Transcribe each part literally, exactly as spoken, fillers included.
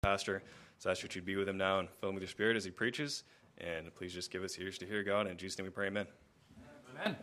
Pastor, so I ask that you'd be with him now and fill him with your spirit as he preaches. And please just give us ears to hear God. In Jesus' name we pray, amen. Amen.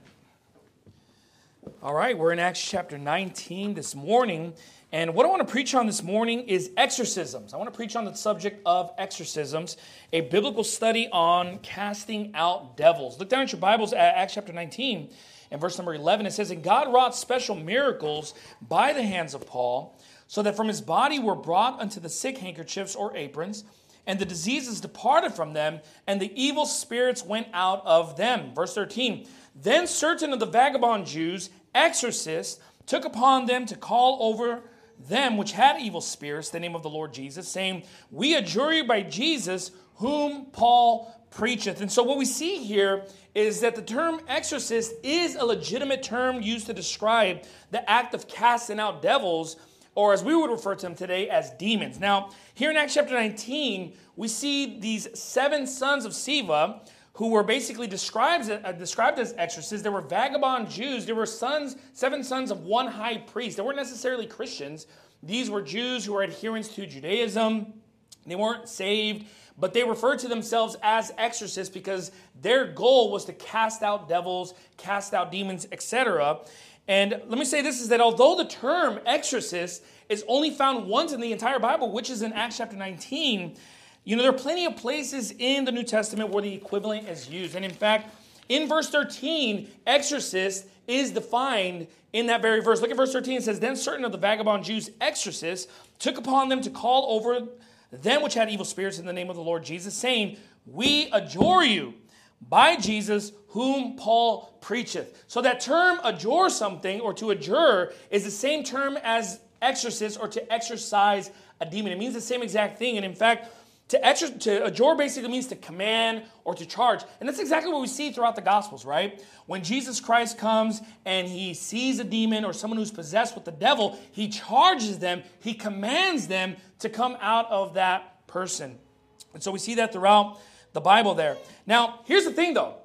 All right, we're in Acts chapter nineteen this morning. And what I want to preach on this morning is exorcisms. I want to preach on the subject of exorcisms, a biblical study on casting out devils. Look down at your Bibles at Acts chapter nineteen and verse number eleven. It says, "And God wrought special miracles by the hands of Paul, so that from his body were brought unto the sick handkerchiefs or aprons, and the diseases departed from them, and the evil spirits went out of them." Verse thirteen, "Then certain of the vagabond Jews, exorcists, took upon them to call over them which had evil spirits the name of the Lord Jesus, saying, We adjure you by Jesus, whom Paul preacheth." And so what we see here is that the term exorcist is a legitimate term used to describe the act of casting out devils, or as we would refer to them today, as demons. Now, here in Acts chapter nineteen, we see these seven sons of Sceva, who were basically described, uh, described as exorcists. They were vagabond Jews. They were sons, seven sons of one high priest. They weren't necessarily Christians. These were Jews who were adherents to Judaism. They weren't saved, but they referred to themselves as exorcists because their goal was to cast out devils, cast out demons, et cetera. And let me say this, is that although the term exorcist is only found once in the entire Bible, which is in Acts chapter nineteen, you know, there are plenty of places in the New Testament where the equivalent is used. And in fact, in verse thirteen, exorcist is defined in that very verse. Look at verse thirteen. It says, "Then certain of the vagabond Jews, exorcists, took upon them to call over them which had evil spirits in the name of the Lord Jesus, saying, We adjure you by Jesus, whom Paul preacheth." So that term adjure something, or to adjure, is the same term as exorcist, or to exorcise a demon. It means the same exact thing. And in fact, to, exor- to adjure basically means to command or to charge. And that's exactly what we see throughout the Gospels, right? When Jesus Christ comes and he sees a demon or someone who's possessed with the devil, he charges them, he commands them to come out of that person. And so we see that throughout the Bible there. Now, here's the thing though.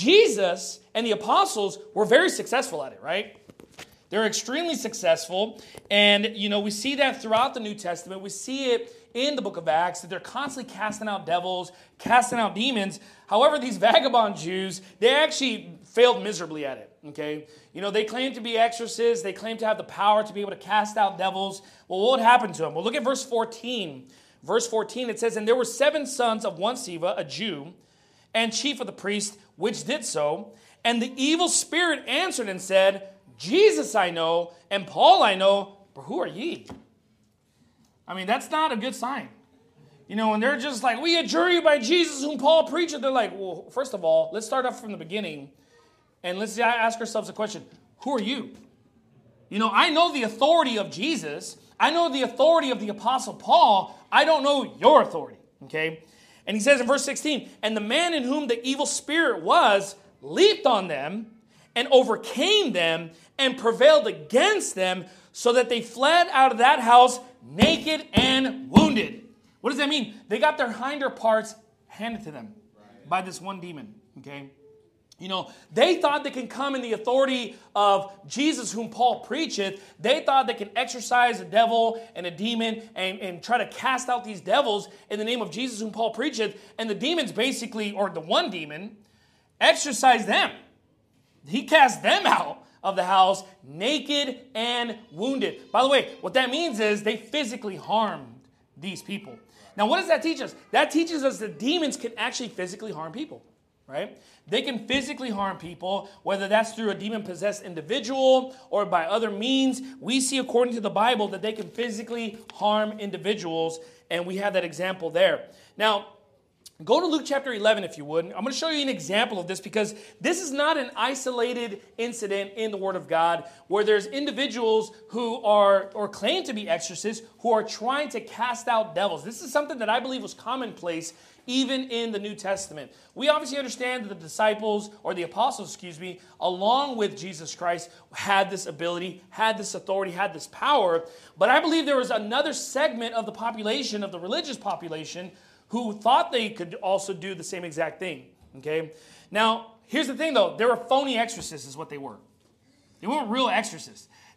Jesus and the apostles were very successful at it, right? They're extremely successful. And, you know, we see that throughout the New Testament. We see it in the book of Acts, that they're constantly casting out devils, casting out demons. However, these vagabond Jews, they actually failed miserably at it, okay? You know, they claim to be exorcists. They claim to have the power to be able to cast out devils. Well, what happened to them? Well, look at verse fourteen. Verse fourteen, it says, "And there were seven sons of one Sceva, a Jew, and chief of the priests, which did so. And the evil spirit answered and said, Jesus I know, and Paul I know, but who are ye?" I mean, that's not a good sign. You know, and they're just like, "We adjure you by Jesus whom Paul preached." They're like, well, first of all, let's start off from the beginning, and let's ask ourselves a question. Who are you? You know, I know the authority of Jesus. I know the authority of the Apostle Paul. I don't know your authority, okay? And he says in verse sixteen, "And the man in whom the evil spirit was leaped on them and overcame them and prevailed against them, so that they fled out of that house naked and wounded." What does that mean? They got their hinder parts handed to them by this one demon, okay? You know, they thought they can come in the authority of Jesus whom Paul preacheth. They thought they can exorcise a devil and a demon and, and try to cast out these devils in the name of Jesus whom Paul preacheth. And the demons basically, or the one demon, exorcised them. He cast them out of the house naked and wounded. By the way, what that means is they physically harmed these people. Now, what does that teach us? That teaches us that demons can actually physically harm people, right? They can physically harm people, whether that's through a demon-possessed individual or by other means. We see, according to the Bible, that they can physically harm individuals, and we have that example there. Now, go to Luke chapter eleven, if you would. I'm going to show you an example of this because this is not an isolated incident in the Word of God where there's individuals who are, or claim to be exorcists, who are trying to cast out devils. This is something that I believe was commonplace even in the New Testament. We obviously understand that the disciples, or the apostles, excuse me, along with Jesus Christ, had this ability, had this authority, had this power. But I believe there was another segment of the population, of the religious population, who thought they could also do the same exact thing, okay? Now, here's the thing, though. They were phony exorcists is what they were. They weren't real exorcists.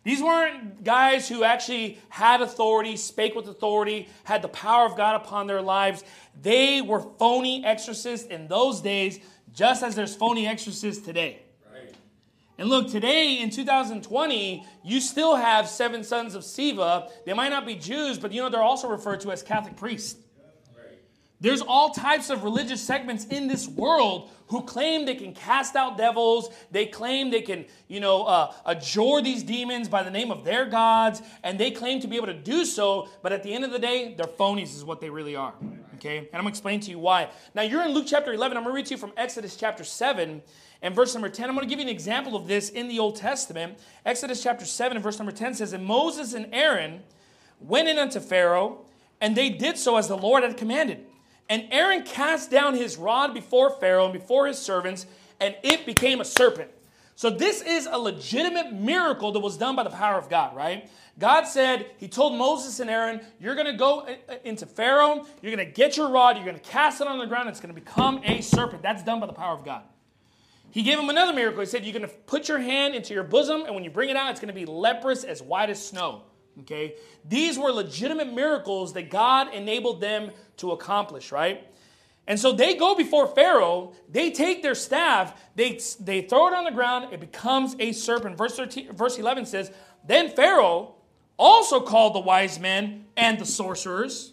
These weren't guys who actually had authority, spake with authority, had the power of God upon their lives. They were phony exorcists in those days, just as there's phony exorcists today. Right. And look, today in two thousand twenty, you still have seven sons of Sceva. They might not be Jews, but you know they're also referred to as Catholic priests. There's all types of religious segments in this world who claim they can cast out devils. They claim they can, you know, uh, adjure these demons by the name of their gods. And they claim to be able to do so. But at the end of the day, they're phonies is what they really are. Okay? And I'm going to explain to you why. Now, you're in Luke chapter eleven. I'm going to read to you from Exodus chapter seven and verse number ten. I'm going to give you an example of this in the Old Testament. Exodus chapter seven and verse number ten says, And Moses and Aaron went in unto Pharaoh, and they did so as the Lord had commanded. And Aaron cast down his rod before Pharaoh and before his servants, and it became a serpent. So this is a legitimate miracle that was done by the power of God, right? God said, he told Moses and Aaron, you're going to go into Pharaoh, you're going to get your rod, you're going to cast it on the ground, it's going to become a serpent. That's done by the power of God. He gave him another miracle. He said, you're going to put your hand into your bosom, and when you bring it out, it's going to be leprous as white as snow. Okay, these were legitimate miracles that God enabled them to accomplish, right? And so they go before Pharaoh, they take their staff, they, they throw it on the ground, it becomes a serpent. Verse thirteen, verse eleven says, Then Pharaoh also called the wise men and the sorcerers.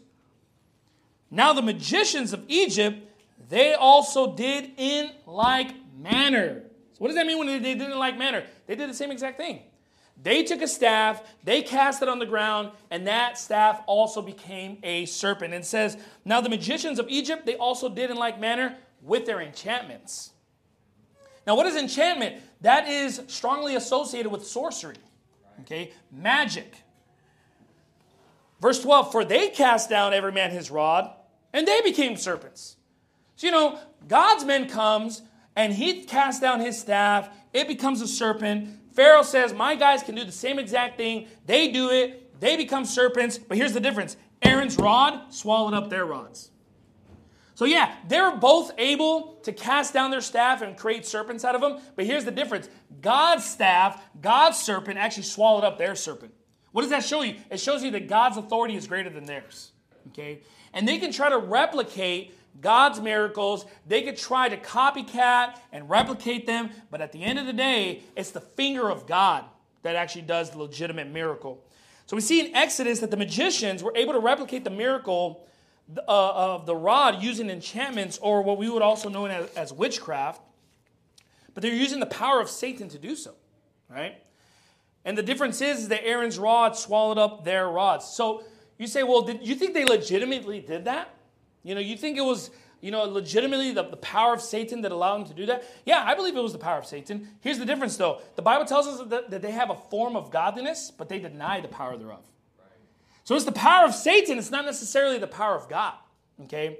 Now the magicians of Egypt, they also did in like manner. So what does that mean when they did in like manner? They did the same exact thing. They took a staff, they cast it on the ground, and that staff also became a serpent. And it says, Now the magicians of Egypt, they also did in like manner with their enchantments. Now what is enchantment? That is strongly associated with sorcery. Okay, magic. Verse twelve, For they cast down every man his rod, and they became serpents. So you know, God's man comes, and he casts down his staff, it becomes a serpent. Pharaoh says, my guys can do the same exact thing. They do it. They become serpents. But here's the difference. Aaron's rod swallowed up their rods. So yeah, they're both able to cast down their staff and create serpents out of them. But here's the difference. God's staff, God's serpent actually swallowed up their serpent. What does that show you? It shows you that God's authority is greater than theirs. Okay? And they can try to replicate God's miracles. They could try to copycat and replicate them, but at the end of the day, it's the finger of God that actually does the legitimate miracle. So we see in Exodus that the magicians were able to replicate the miracle uh, of the rod using enchantments, or what we would also know as, as witchcraft, but they're using the power of Satan to do so, right? And the difference is, is that Aaron's rod swallowed up their rods. So you say, well, did you think they legitimately did that? You know, you think it was, you know, legitimately the, the power of Satan that allowed them to do that? Yeah, I believe it was the power of Satan. Here's the difference, though. The Bible tells us that, that they have a form of godliness, but they deny the power thereof. Right. So it's the power of Satan. It's not necessarily the power of God, okay?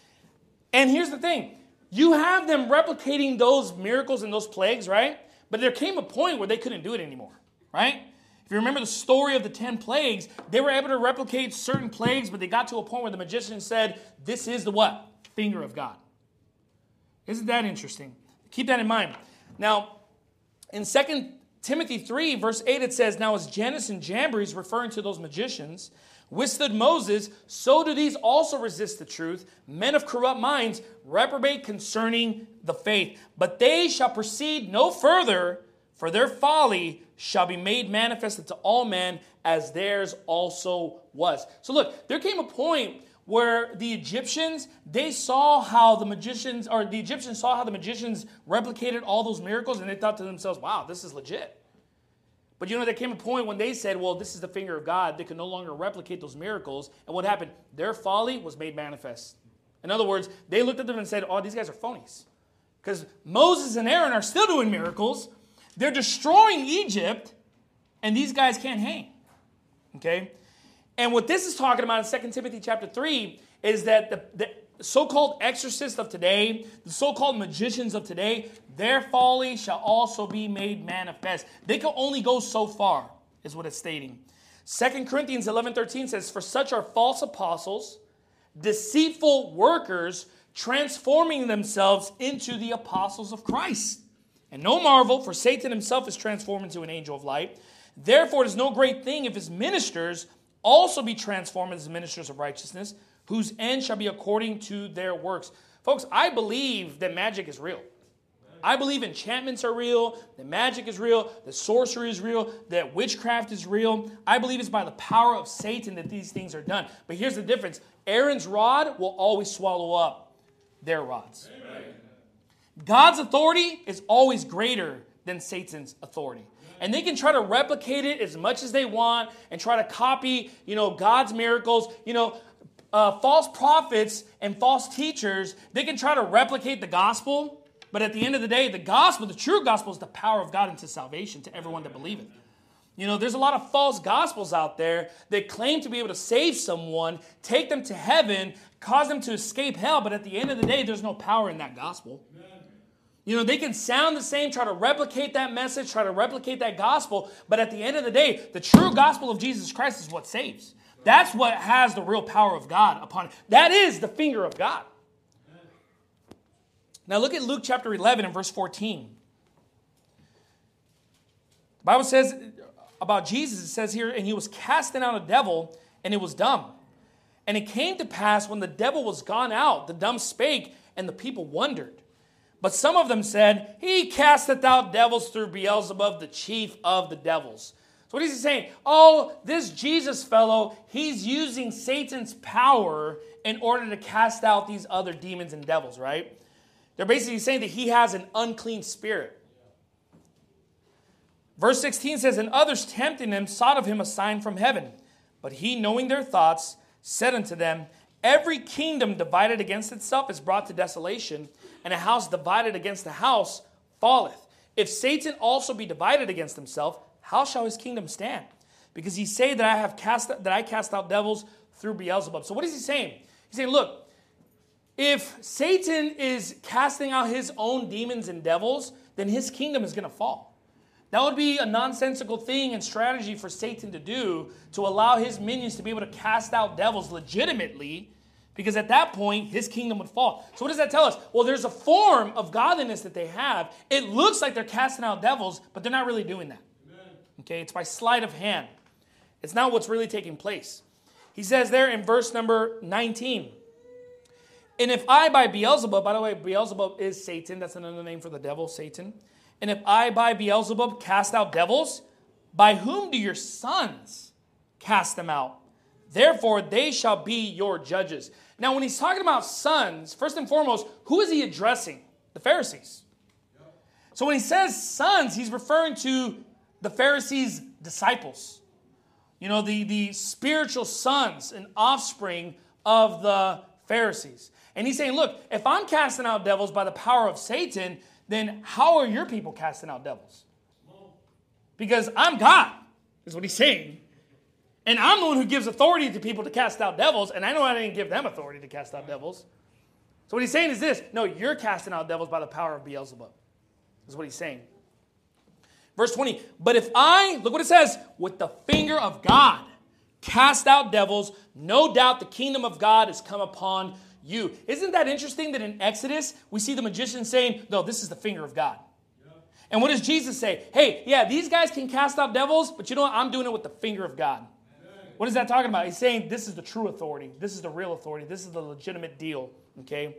And here's the thing. You have them replicating those miracles and those plagues, right? But there came a point where they couldn't do it anymore, right? If you remember the story of the ten plagues, they were able to replicate certain plagues, but they got to a point where the magician said, this is the what? Finger of God. Isn't that interesting? Keep that in mind. Now, in Second Timothy three, verse eight, it says, Now as Jannes and Jambres, referring to those magicians, withstood Moses, so do these also resist the truth. Men of corrupt minds reprobate concerning the faith. But they shall proceed no further, for their folly shall be made manifest unto all men, as theirs also was. So look, there came a point where the Egyptians, they saw how the magicians, or the Egyptians saw how the magicians replicated all those miracles, and they thought to themselves, wow, this is legit. But you know, there came a point when they said, well, this is the finger of God. They could no longer replicate those miracles. And what happened? Their folly was made manifest. In other words, they looked at them and said, oh, these guys are phonies. Because Moses and Aaron are still doing miracles. They're destroying Egypt, and these guys can't hang. Okay? And what this is talking about in Second Timothy chapter three is that the, the so-called exorcists of today, the so-called magicians of today, their folly shall also be made manifest. They can only go so far, is what it's stating. Second Corinthians eleven thirteen says, For such are false apostles, deceitful workers, transforming themselves into the apostles of Christ. And no marvel, for Satan himself is transformed into an angel of light. Therefore, it is no great thing if his ministers also be transformed as ministers of righteousness, whose end shall be according to their works. Folks, I believe that magic is real. I believe enchantments are real, that magic is real, that sorcery is real, that witchcraft is real. I believe it's by the power of Satan that these things are done. But here's the difference. Aaron's rod will always swallow up their rods. Amen. God's authority is always greater than Satan's authority. And they can try to replicate it as much as they want and try to copy, you know, God's miracles. You know, uh, false prophets and false teachers, they can try to replicate the gospel. But at the end of the day, the gospel, the true gospel, is the power of God into salvation to everyone that believeth. You know, there's a lot of false gospels out there that claim to be able to save someone, take them to heaven, cause them to escape hell. But at the end of the day, there's no power in that gospel. Amen. You know, they can sound the same, try to replicate that message, try to replicate that gospel. But at the end of the day, the true gospel of Jesus Christ is what saves. That's what has the real power of God upon it. That is the finger of God. Now look at Luke chapter eleven and verse fourteen. The Bible says about Jesus, it says here, and he was casting out a devil, and it was dumb. And it came to pass when the devil was gone out, the dumb spake, and the people wondered. But some of them said, he casteth out devils through Beelzebub, the chief of the devils. So what is he saying? Oh, this Jesus fellow, he's using Satan's power in order to cast out these other demons and devils, right? They're basically saying that he has an unclean spirit. Verse sixteen says, and others tempting him sought of him a sign from heaven. But he, knowing their thoughts, said unto them, every kingdom divided against itself is brought to desolation, and a house divided against a house falleth. If Satan also be divided against himself, how shall his kingdom stand? Because ye say that I have cast that I cast out devils through Beelzebub. So what is he saying? He's saying, look, if Satan is casting out his own demons and devils, then his kingdom is going to fall. That would be a nonsensical thing and strategy for Satan to do, to allow his minions to be able to cast out devils legitimately, because at that point, his kingdom would fall. So what does that tell us? Well, there's a form of godliness that they have. It looks like they're casting out devils, but they're not really doing that. Amen. Okay, it's by sleight of hand. It's not what's really taking place. He says there in verse number nineteen, and if I by Beelzebub, by the way, Beelzebub is Satan. That's another name for the devil, Satan. And if I by Beelzebub cast out devils, by whom do your sons cast them out? Therefore, they shall be your judges. Now, when he's talking about sons, first and foremost, who is he addressing? The Pharisees. So when he says sons, he's referring to the Pharisees' disciples. You know, the, the spiritual sons and offspring of the Pharisees. And he's saying, look, if I'm casting out devils by the power of Satan, then how are your people casting out devils? Because I'm God, is what he's saying. And I'm the one who gives authority to people to cast out devils, and I know I didn't give them authority to cast out devils. So what he's saying is this: no, you're casting out devils by the power of Beelzebub. Is what he's saying. Verse twenty, but if I, look what it says, with the finger of God cast out devils, no doubt the kingdom of God has come upon you. Isn't that interesting that in Exodus, we see the magician saying, no, this is the finger of God. Yeah. And what does Jesus say? Hey, yeah, these guys can cast out devils, but you know what? I'm doing it with the finger of God. Amen. What is that talking about? He's saying this is the true authority. This is the real authority. This is the legitimate deal. Okay?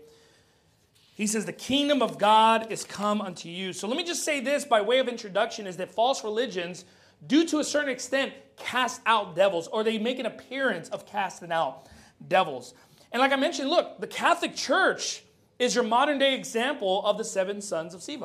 He says the kingdom of God is come unto you. So let me just say this by way of introduction, is that false religions, do to a certain extent, cast out devils, or they make an appearance of casting out devils. And like I mentioned, look, the Catholic Church is your modern day example of the seven sons of Sceva.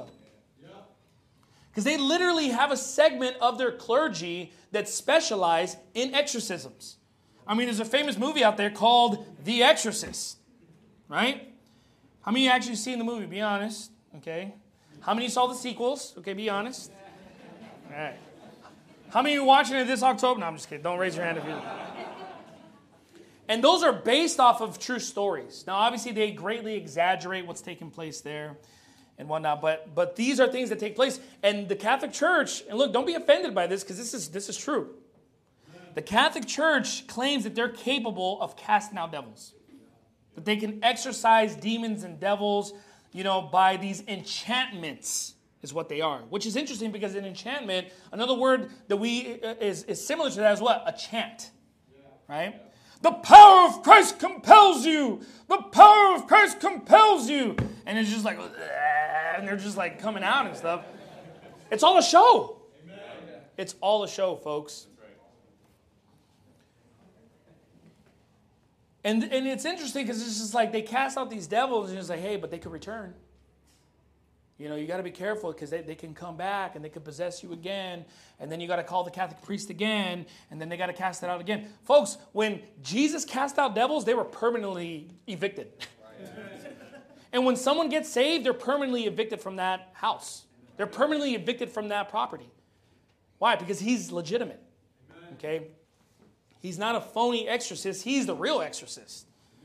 Because they literally have a segment of their clergy that specialize in exorcisms. I mean, there's a famous movie out there called The Exorcist, right? How many of you actually seen the movie? Be honest, okay? How many saw the sequels? Okay, be honest. All right. How many of you watching it this October? No, I'm just kidding. Don't raise your hand if you... And those are based off of true stories. Now, obviously, they greatly exaggerate what's taking place there and whatnot, but but these are things that take place. And the Catholic Church, and look, don't be offended by this, because this is this is true. The Catholic Church claims that they're capable of casting out devils, that they can exorcise demons and devils, you know, by these enchantments, is what they are, which is interesting because in enchantment, another word that we uh, is, is similar to that is what? A chant, right? The power of Christ compels you. The power of Christ compels you. And it's just like, and they're just like coming out and stuff. It's all a show. It's all a show, folks. And, and it's interesting because it's just like they cast out these devils and it's like, hey, but they could return. You know, you got to be careful because they, they can come back and they can possess you again. And then you got to call the Catholic priest again. And then they got to cast it out again. Folks, when Jesus cast out devils, they were permanently evicted. And when someone gets saved, they're permanently evicted from that house. They're permanently evicted from that property. Why? Because he's legitimate. Okay? He's not a phony exorcist. He's the real exorcist.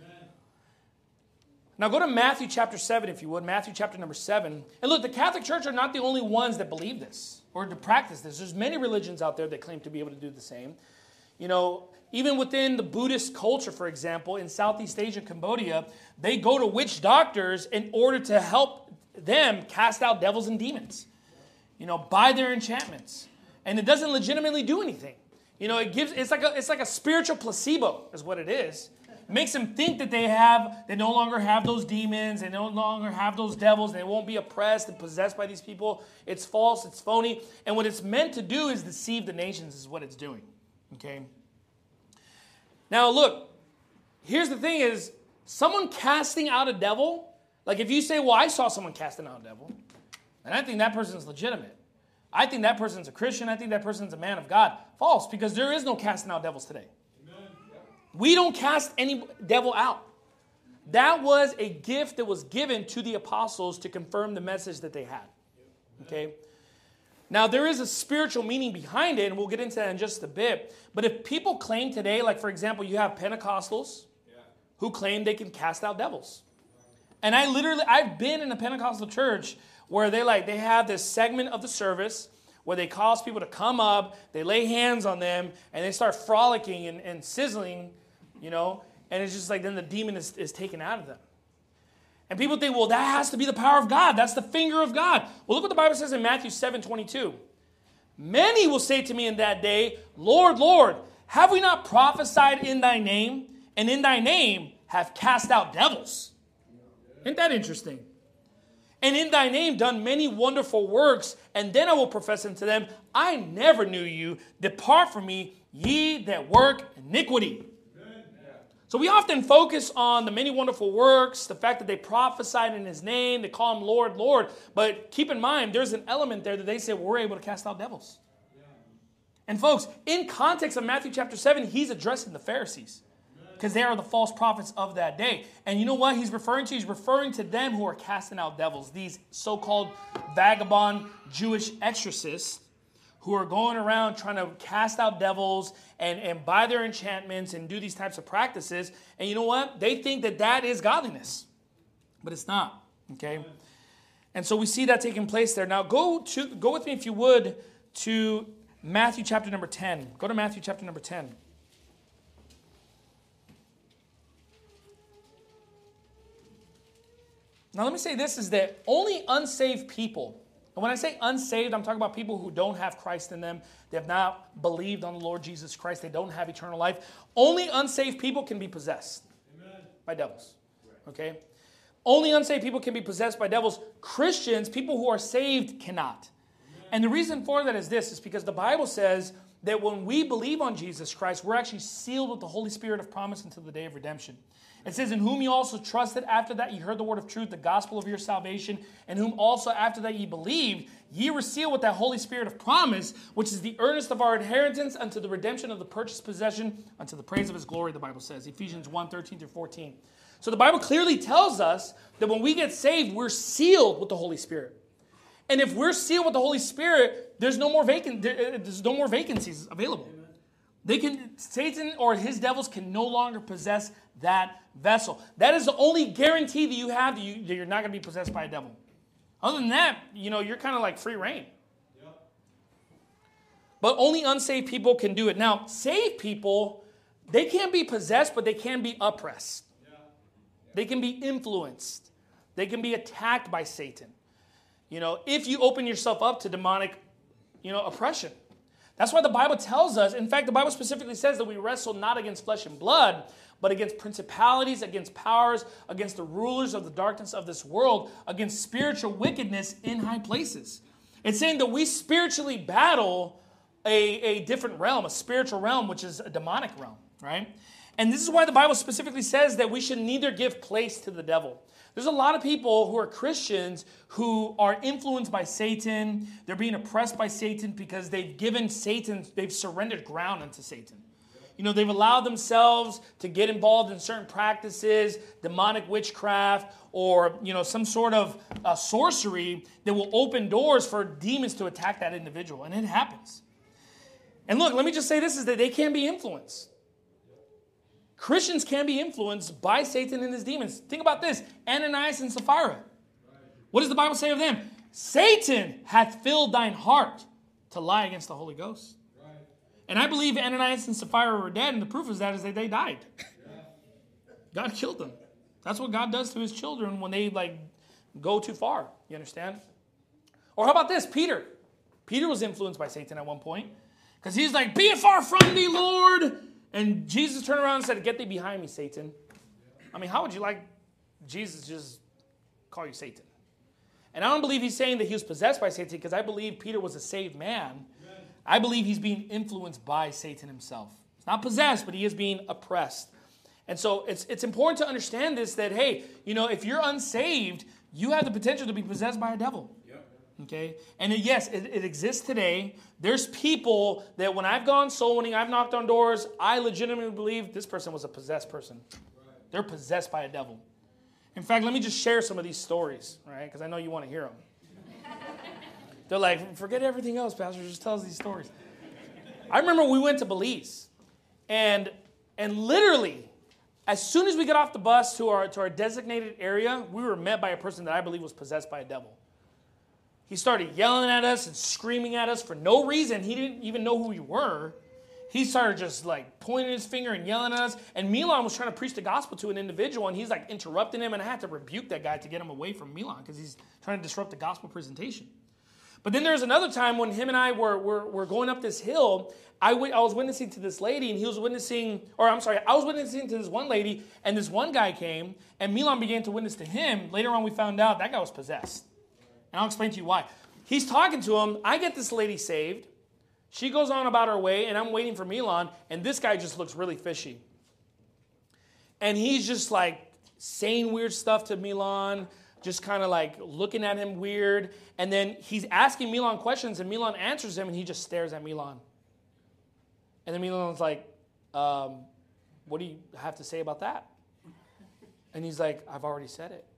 Now go to Matthew chapter seven, if you would. Matthew chapter number seven. And look, the Catholic Church are not the only ones that believe this or to practice this. There's many religions out there that claim to be able to do the same. You know, even within the Buddhist culture, for example, in Southeast Asia, Cambodia, they go to witch doctors in order to help them cast out devils and demons, you know, by their enchantments. And it doesn't legitimately do anything. You know, it gives, it's like a, it's like a spiritual placebo is what it is. It makes them think that they have, they no longer have those demons, they no longer have those devils, they won't be oppressed and possessed by these people. It's false, it's phony. And what it's meant to do is deceive the nations is what it's doing. Okay? Now look, here's the thing is, someone casting out a devil, like if you say, well, I saw someone casting out a devil, and I think that person's legitimate. I think that person's a Christian. I think that person's a man of God. False, because there is no casting out devils today. Amen. We don't cast any devil out. That was a gift that was given to the apostles to confirm the message that they had. Okay? Now, there is a spiritual meaning behind it, and we'll get into that in just a bit. But if people claim today, like for example, you have Pentecostals who claim they can cast out devils. And I literally, I've been in a Pentecostal church where they like they have this segment of the service where they cause people to come up, they lay hands on them, and they start frolicking and, and sizzling, you know, and it's just like then the demon is, is taken out of them. And people think, well, that has to be the power of God. That's the finger of God. Well, look what the Bible says in Matthew seven twenty-two. Many will say to me in that day, Lord, Lord, have we not prophesied in thy name, and in thy name have cast out devils? Isn't that interesting? And in thy name done many wonderful works, and then I will profess unto them, I never knew you. Depart from me, ye that work iniquity. Amen. So we often focus on the many wonderful works, the fact that they prophesied in his name, they call him Lord, Lord. But keep in mind, there's an element there that they say, well, we're able to cast out devils. Yeah. And folks, in context of Matthew chapter seven, he's addressing the Pharisees. Because they are the false prophets of that day. And you know what he's referring to? He's referring to them who are casting out devils. These so-called vagabond Jewish exorcists who are going around trying to cast out devils and, and buy their enchantments and do these types of practices. And you know what? They think that that is godliness. But it's not. Okay? And so we see that taking place there. Now go to go with me, if you would, to Matthew chapter number ten. Go to Matthew chapter number ten. Now let me say this, is that only unsaved people, and when I say unsaved, I'm talking about people who don't have Christ in them. They have not believed on the Lord Jesus Christ. They don't have eternal life. Only unsaved people can be possessed Amen. By devils. Okay? Only unsaved people can be possessed by devils. Christians, people who are saved, cannot. Amen. And the reason for that is this, is because the Bible says that when we believe on Jesus Christ, we're actually sealed with the Holy Spirit of promise until the day of redemption. It says, in whom you also trusted, after that ye heard the word of truth, the gospel of your salvation, and whom also after that ye believed, ye were sealed with that Holy Spirit of promise, which is the earnest of our inheritance unto the redemption of the purchased possession, unto the praise of his glory, the Bible says. Ephesians one, thirteen through fourteen. So the Bible clearly tells us that when we get saved, we're sealed with the Holy Spirit. And if we're sealed with the Holy Spirit, there's no more vacant, there's no more vacancies available. They can, Satan or his devils can no longer possess that vessel. That is the only guarantee that you have that, you, that you're not going to be possessed by a devil. Other than that, you know, you're kind of like free reign. Yep. But only unsaved people can do it. Now, saved people, they can't be possessed, but they can be oppressed. Yeah. Yeah. They can be influenced. They can be attacked by Satan. You know, if you open yourself up to demonic, you know, oppression. That's why the Bible tells us, in fact, the Bible specifically says that we wrestle not against flesh and blood, but against principalities, against powers, against the rulers of the darkness of this world, against spiritual wickedness in high places. It's saying that we spiritually battle a, a different realm, a spiritual realm, which is a demonic realm, right? And this is why the Bible specifically says that we should neither give place to the devil. There's a lot of people who are Christians who are influenced by Satan. They're being oppressed by Satan because they've given Satan, they've surrendered ground unto Satan. You know, they've allowed themselves to get involved in certain practices, demonic witchcraft, or, you know, some sort of uh, sorcery that will open doors for demons to attack that individual. And it happens. And look, let me just say this, is that they can be influenced. Christians can be influenced by Satan and his demons. Think about this. Ananias and Sapphira. What does the Bible say of them? Satan hath filled thine heart to lie against the Holy Ghost. Right. And I believe Ananias and Sapphira were dead, and the proof of that is that they died. Yeah. God killed them. That's what God does to his children when they like go too far. You understand? Or how about this? Peter. Peter was influenced by Satan at one point. Because he's like, be it far from thee, Lord. And Jesus turned around and said, get thee behind me, Satan. I mean, how would you like Jesus just call you Satan? And I don't believe he's saying that he was possessed by Satan, because I believe Peter was a saved man. Amen. I believe he's being influenced by Satan himself. He's not possessed, but he is being oppressed. And so it's it's important to understand this, that, hey, you know, if you're unsaved, you have the potential to be possessed by a devil. Okay? And it, yes, it, it exists today. There's people that when I've gone soul winning, I've knocked on doors, I legitimately believe this person was a possessed person. Right. They're possessed by a devil. In fact, let me just share some of these stories, right? Because I know you want to hear them. They're like, forget everything else, Pastor, just tell us these stories. I remember we went to Belize, and and literally, as soon as we got off the bus to our to our designated area, we were met by a person that I believe was possessed by a devil. He started yelling at us and screaming at us for no reason. He didn't even know who we were. He started just like pointing his finger and yelling at us. And Milan was trying to preach the gospel to an individual, and he's like interrupting him. And I had to rebuke that guy to get him away from Milan because he's trying to disrupt the gospel presentation. But then there's another time when him and I were, were, were going up this hill. I, w- I was witnessing to this lady, and he was witnessing, or I'm sorry, I was witnessing to this one lady, and this one guy came, and Milan began to witness to him. Later on, we found out that guy was possessed. And I'll explain to you why. He's talking to him. I get this lady saved. She goes on about her way, and I'm waiting for Milan, and this guy just looks really fishy. And he's just like saying weird stuff to Milan, just kind of like looking at him weird. And then he's asking Milan questions, and Milan answers him, and he just stares at Milan. And then Milan's like, um, what do you have to say about that? And he's like, I've already said it.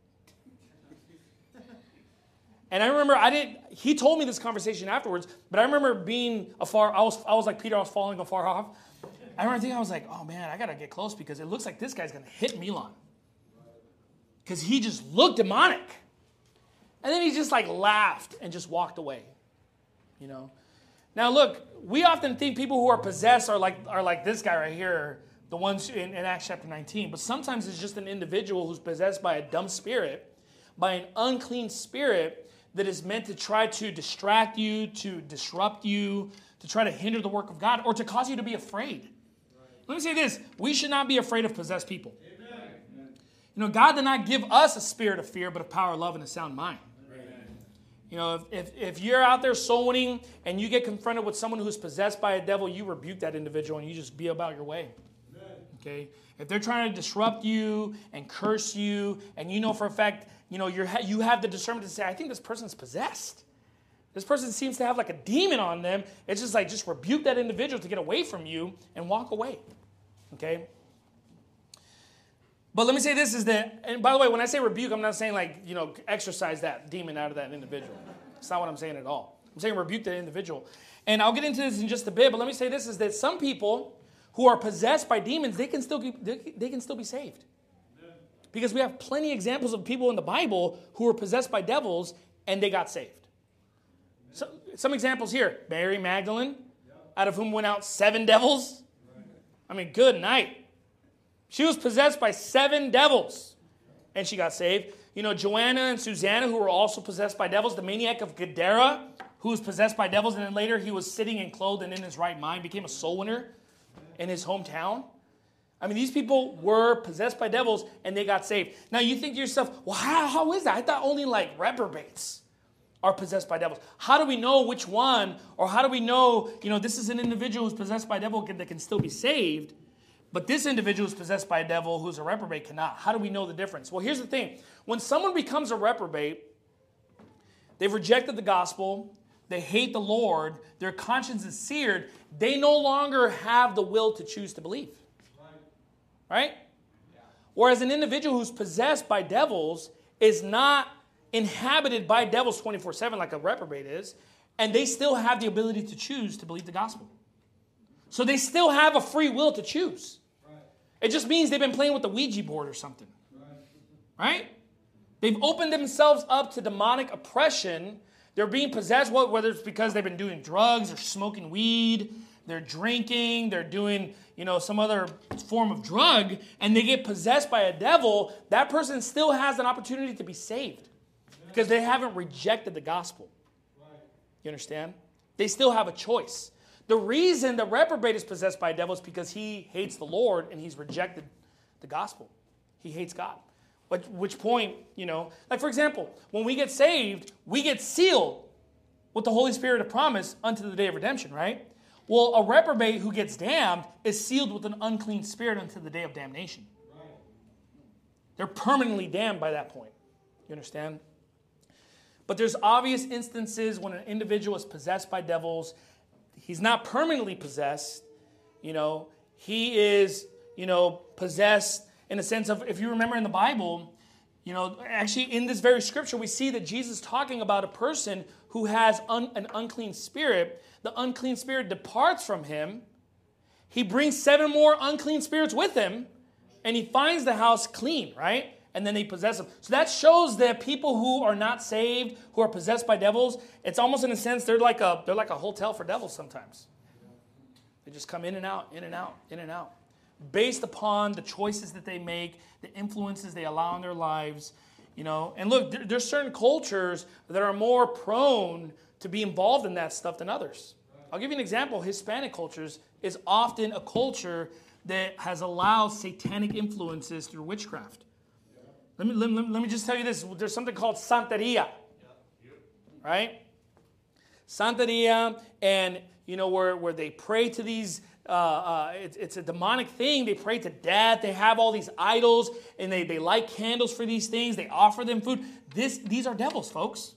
And I remember I didn't, he told me this conversation afterwards, but I remember being afar, I was I was like Peter, I was falling afar off. I remember thinking, I was like, oh man, I got to get close because it looks like this guy's going to hit Milan. Because he just looked demonic. And then he just like laughed and just walked away. You know? Now look, we often think people who are possessed are like are like this guy right here, the ones in, in Acts chapter nineteen. But sometimes it's just an individual who's possessed by a dumb spirit, by an unclean spirit, that is meant to try to distract you, to disrupt you, to try to hinder the work of God, or to cause you to be afraid. Right. Let me say this. We should not be afraid of possessed people. Amen. You know, God did not give us a spirit of fear, but of power, love, and a sound mind. Amen. You know, if, if, if you're out there soul winning and you get confronted with someone who's possessed by a devil, you rebuke that individual and you just be about your way. Amen. Okay? If they're trying to disrupt you and curse you, and you know for a fact, you know, you're, you have the discernment to say, I think this person's possessed. This person seems to have like a demon on them. It's just like, just rebuke that individual to get away from you and walk away. Okay? But let me say this is that, and by the way, when I say rebuke, I'm not saying like, you know, exorcise that demon out of that individual. That's not what I'm saying at all. I'm saying rebuke that individual. And I'll get into this in just a bit, but let me say this is that some people who are possessed by demons, they can still be, they can still be saved. Because we have plenty of examples of people in the Bible who were possessed by devils and they got saved. So, some examples here. Mary Magdalene, out of whom went out seven devils. I mean, good night. She was possessed by seven devils. and she got saved. You know, Joanna and Susanna, who were also possessed by devils. The maniac of Gadara, who was possessed by devils, and then later he was sitting and clothed and in his right mind, became a soul winner in his hometown. I mean, these people were possessed by devils, and they got saved. Now, you think to yourself, well, how, how is that? I thought only like reprobates are possessed by devils. How do we know which one, or how do we know, you know, this is an individual who's possessed by a devil that can still be saved, but this individual who's possessed by a devil who's a reprobate cannot? How do we know the difference? Well, here's the thing. When someone becomes a reprobate, they've rejected the gospel, they hate the Lord, their conscience is seared, they no longer have the will to choose to believe. Right? Yeah. Whereas an individual who's possessed by devils is not inhabited by devils twenty-four seven like a reprobate is, and they still have the ability to choose to believe the gospel. So they still have a free will to choose. Right. It just means they've been playing with the Ouija board or something. Right? Right? They've opened themselves up to demonic oppression. They're being possessed, whether it's because they've been doing drugs or smoking weed, they're drinking, they're doing, you know, some other form of drug, and they get possessed by a devil. That person still has an opportunity to be saved because they haven't rejected the gospel. You understand? They still have a choice. The reason the reprobate is possessed by a devil is because he hates the Lord and he's rejected the gospel. He hates God. At which point, you know, like for example, when we get saved, we get sealed with the Holy Spirit of promise unto the day of redemption, right? Well, a reprobate who gets damned is sealed with an unclean spirit until the day of damnation. Right. They're permanently damned by that point. You understand? But there's obvious instances when an individual is possessed by devils. He's not permanently possessed. You know, he is, you know, possessed in a sense of, if you remember in the Bible, you know, actually in this very scripture, we see that Jesus is talking about a person who has un, an unclean spirit. The unclean spirit departs from him. He brings seven more unclean spirits with him, and he finds the house clean, right? And then they possess them. So that shows that people who are not saved, who are possessed by devils, it's almost in a sense they're like a they're like a hotel for devils sometimes. They just come in and out, in and out, in and out, based upon the choices that they make, the influences they allow in their lives, you know. And look, there, there's certain cultures that are more prone to be involved in that stuff than others. I'll give you an example. Hispanic cultures is often a culture that has allowed satanic influences through witchcraft. Let me, let, me, let me just tell you this. There's something called Santeria, right? Santeria, and, you know, where, where they pray to these, uh, uh, it's, it's a demonic thing. They pray to death. They have all these idols, and they, they light candles for these things. They offer them food. This, these are devils, folks.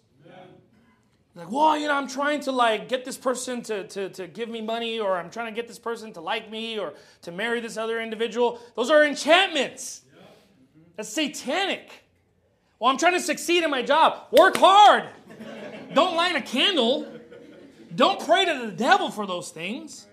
Like, well, you know, I'm trying to, like, get this person to, to, to give me money, or I'm trying to get this person to like me, or to marry this other individual. Those are enchantments. Yeah. Mm-hmm. That's satanic. Well, I'm trying to succeed in my job. Work hard. Don't light a candle. Don't pray to the devil for those things.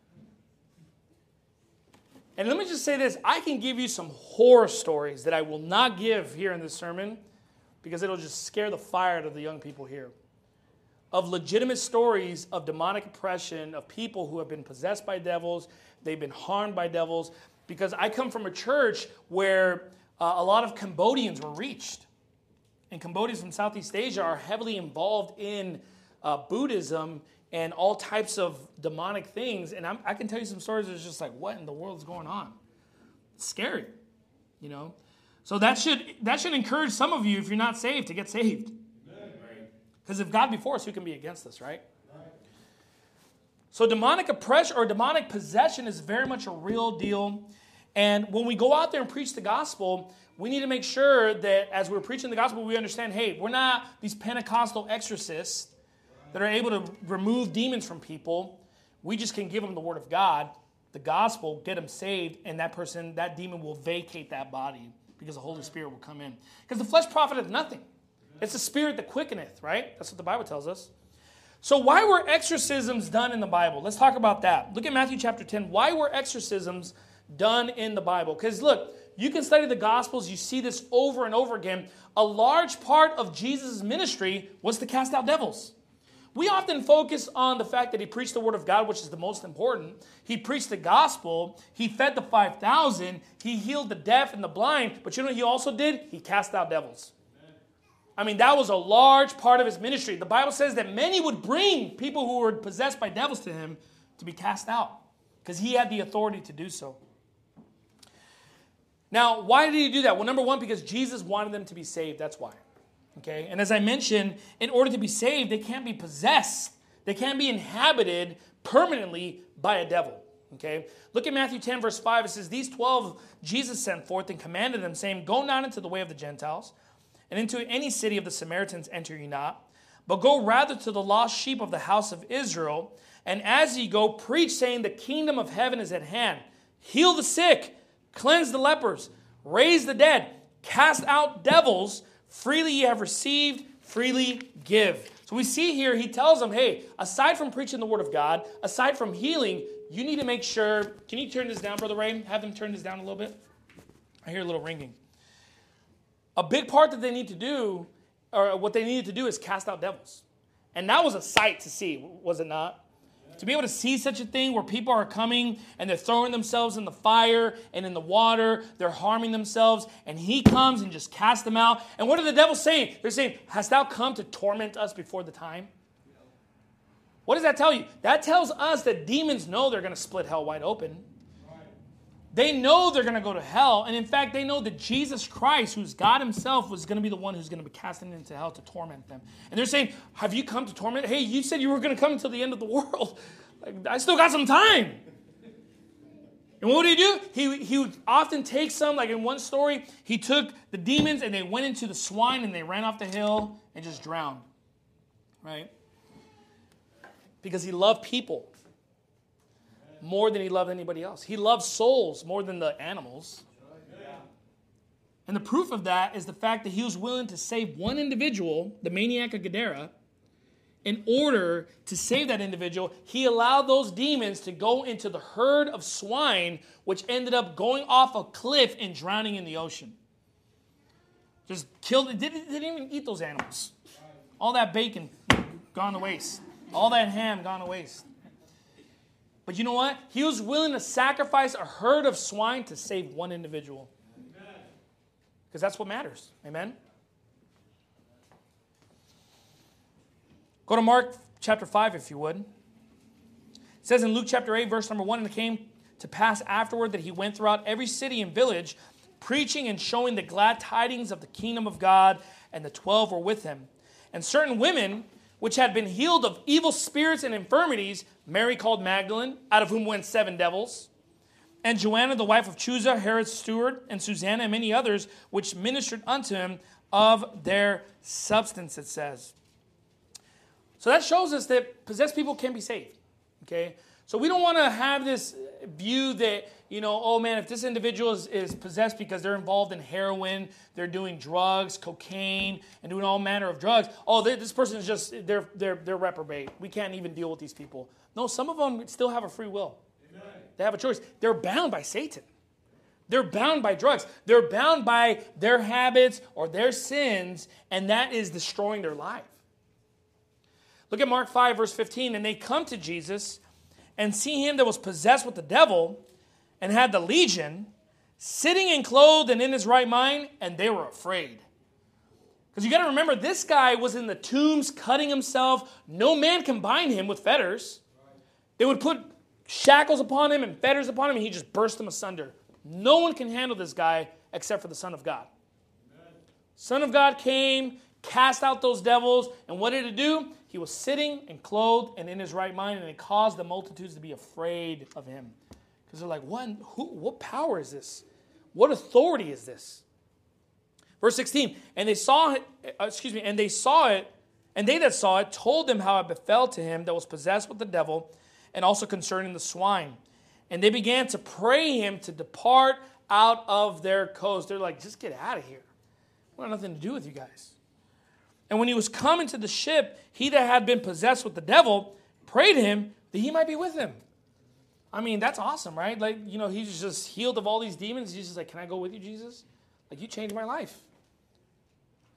And let me just say this. I can give you some horror stories that I will not give here in this sermon because it'll just scare the fire out of the young people here. Of legitimate stories of demonic oppression, of people who have been possessed by devils, they've been harmed by devils, because I come from a church where uh, a lot of Cambodians were reached. And Cambodians from Southeast Asia are heavily involved in uh, Buddhism and all types of demonic things. And I'm, I can tell you some stories that's just like, what in the world is going on? It's scary, you know? So that should, that should encourage some of you, if you're not saved, to get saved. Because if God be for us, who can be against us, right? right? So demonic oppression or demonic possession is very much a real deal. And when we go out there and preach the gospel, we need to make sure that as we're preaching the gospel, we understand, hey, we're not these Pentecostal exorcists that are able to remove demons from people. We just can give them the word of God, the gospel, get them saved, and that person, that demon will vacate that body because the Holy Spirit will come in. Because the flesh profiteth nothing. It's the spirit that quickeneth, right? That's what the Bible tells us. So why were exorcisms done in the Bible? Let's talk about that. Look at Matthew chapter ten. Why were exorcisms done in the Bible? Because look, you can study the Gospels. You see this over and over again. A large part of Jesus' ministry was to cast out devils. We often focus on the fact that he preached the word of God, which is the most important. He preached the gospel. He fed the five thousand. He healed the deaf and the blind. But you know what he also did? He cast out devils. I mean, that was a large part of his ministry. The Bible says that many would bring people who were possessed by devils to him to be cast out because he had the authority to do so. Now, why did he do that? Well, number one, because Jesus wanted them to be saved. That's why. Okay? And as I mentioned, in order to be saved, they can't be possessed. They can't be inhabited permanently by a devil. Okay? Look at Matthew ten, verse five. It says, these twelve Jesus sent forth and commanded them, saying, go not into the way of the Gentiles, and into any city of the Samaritans enter ye not, but go rather to the lost sheep of the house of Israel. And as ye go, preach, saying, the kingdom of heaven is at hand. Heal the sick, cleanse the lepers, raise the dead, cast out devils. Freely ye have received, freely give. So we see here, he tells them, hey, aside from preaching the word of God, aside from healing, you need to make sure, can you turn this down, Brother Ray? Have them turn this down a little bit. I hear a little ringing. A big part that they need to do, or what they needed to do is cast out devils. And that was a sight to see, was it not? To be able to see such a thing where people are coming and they're throwing themselves in the fire and in the water, they're harming themselves, and he comes and just casts them out. And what are the devils saying? They're saying, hast thou come to torment us before the time? What does that tell you? That tells us that demons know they're going to split hell wide open. They know they're going to go to hell. And in fact, they know that Jesus Christ, who's God himself, was going to be the one who's going to be casting them into hell to torment them. And they're saying, have you come to torment? Hey, you said you were going to come until the end of the world. Like, I still got some time. And what would he do? He, he would often take some, like in one story, he took the demons and they went into the swine and they ran off the hill and just drowned. Right? Because he loved people more than he loved anybody else. He loved souls more than the animals. And the proof of that is the fact that he was willing to save one individual, the maniac of Gadara. In order to save that individual, he allowed those demons to go into the herd of swine, which ended up going off a cliff and drowning in the ocean. Just killed, it didn't, didn't even eat those animals. All that bacon gone to waste. All that ham gone to waste. But you know what? He was willing to sacrifice a herd of swine to save one individual. Because that's what matters. Amen? Go to Mark chapter five, if you would. It says in Luke chapter eight, verse number one, and it came to pass afterward that he went throughout every city and village, preaching and showing the glad tidings of the kingdom of God, and the twelve were with him. And certain women, which had been healed of evil spirits and infirmities, Mary called Magdalene, out of whom went seven devils, and Joanna, the wife of Chuza, Herod's steward, and Susanna, and many others, which ministered unto him of their substance, it says. So that shows us that possessed people can be saved, okay? So we don't want to have this view that, you know, oh man, if this individual is, is possessed because they're involved in heroin, they're doing drugs, cocaine, and doing all manner of drugs, oh, they, this person is just, they're, they're, they're reprobate. We can't even deal with these people. No, some of them still have a free will. Amen. They have a choice. They're bound by Satan. They're bound by drugs. They're bound by their habits or their sins, and that is destroying their life. Look at Mark five, verse fifteen. And they come to Jesus and see him that was possessed with the devil and had the legion, sitting and clothed and in his right mind, and they were afraid. Because you got to remember, this guy was in the tombs cutting himself. No man can bind him with fetters. They would put shackles upon him and fetters upon him, and he just burst them asunder. No one can handle this guy except for the Son of God. Amen. Son of God came, cast out those devils, and what did it do? He was sitting and clothed and in his right mind, and it caused the multitudes to be afraid of him. Because they're like, what, who, what power is this? What authority is this? Verse sixteen, and they saw it, excuse me, and they saw it, and they that saw it told them how it befell to him that was possessed with the devil, and also concerning the swine. And they began to pray him to depart out of their coast. They're like, just get out of here. We want nothing to do with you guys. And when he was come into the ship, he that had been possessed with the devil prayed him that he might be with him. I mean, that's awesome, right? Like, you know, he's just healed of all these demons. He's just like, can I go with you, Jesus? Like, you changed my life.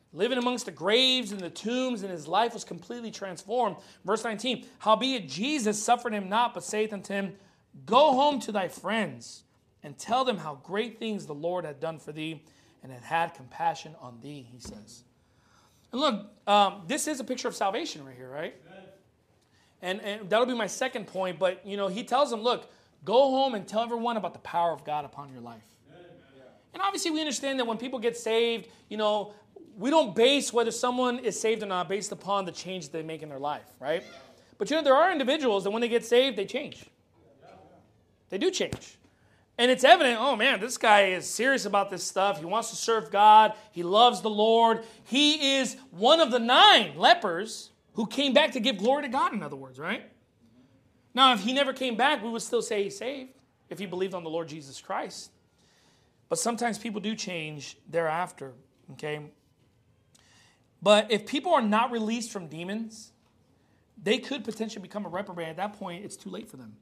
living amongst the graves and the tombs, and his life was completely transformed. Verse nineteen, howbeit Jesus suffered him not, but saith unto him, go home to thy friends, and tell them how great things the Lord had done for thee, and had had compassion on thee, he says. And look, um, this is a picture of salvation right here, right? And, and that'll be my second point, but, you know, he tells them, look, go home and tell everyone about the power of God upon your life. And obviously we understand that when people get saved, you know, we don't base whether someone is saved or not based upon the change that they make in their life, right? But, you know, there are individuals that when they get saved, they change. They do change. And it's evident, oh man, this guy is serious about this stuff. He wants to serve God. He loves the Lord. He is one of the nine lepers who came back to give glory to God, in other words, right? Now, if he never came back, we would still say he's saved if he believed on the Lord Jesus Christ. But sometimes people do change thereafter, okay? But if people are not released from demons, they could potentially become a reprobate. At that point, it's too late for them.